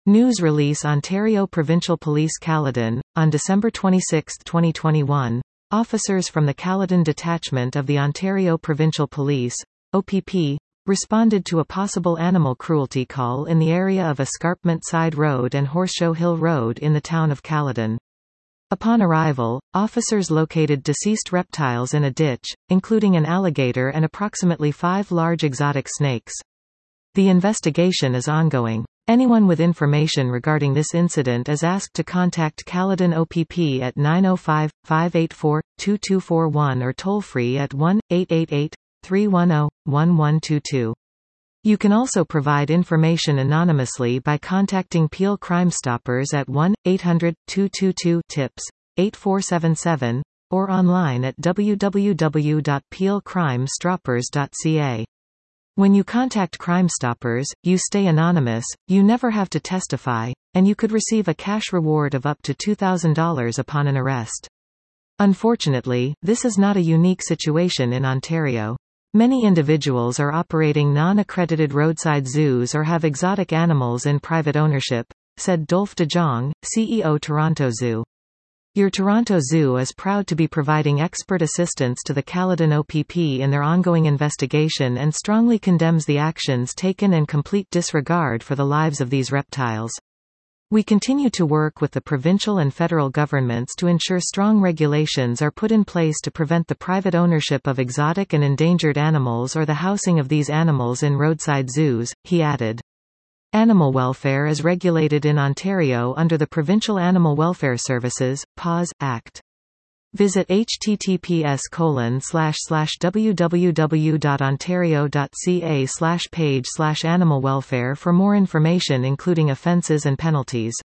News release Ontario Provincial Police Caledon. On December 26, 2021, officers from the Caledon Detachment of the Ontario Provincial Police, OPP, responded to a possible animal cruelty call in the area of Escarpment Side Road and Horseshoe Hill Road in the town of Caledon. Upon arrival, officers located deceased reptiles in a ditch, including an alligator and approximately 5 large exotic snakes. The investigation is ongoing. Anyone with information regarding this incident is asked to contact Caledon OPP at 905-584-2241 or toll-free at 1-888-310-1122. You can also provide information anonymously by contacting Peel Crime Stoppers at 1-800-222-TIPS, 8477, or online at www.peelcrimestoppers.ca. When you contact Crime Stoppers, you stay anonymous, you never have to testify, and you could receive a cash reward of up to $2,000 upon an arrest. Unfortunately, this is not a unique situation in Ontario. Many individuals are operating non-accredited roadside zoos or have exotic animals in private ownership, said Dolph de Jong, CEO Toronto Zoo. Your Toronto Zoo is proud to be providing expert assistance to the Caledon OPP in their ongoing investigation and strongly condemns the actions taken and complete disregard for the lives of these reptiles. We continue to work with the provincial and federal governments to ensure strong regulations are put in place to prevent the private ownership of exotic and endangered animals or the housing of these animals in roadside zoos, he added. Animal welfare is regulated in Ontario under the Provincial Animal Welfare Services, PAWS, Act. Visit https://www.ontario.ca/page/animal welfare for more information including offences and penalties.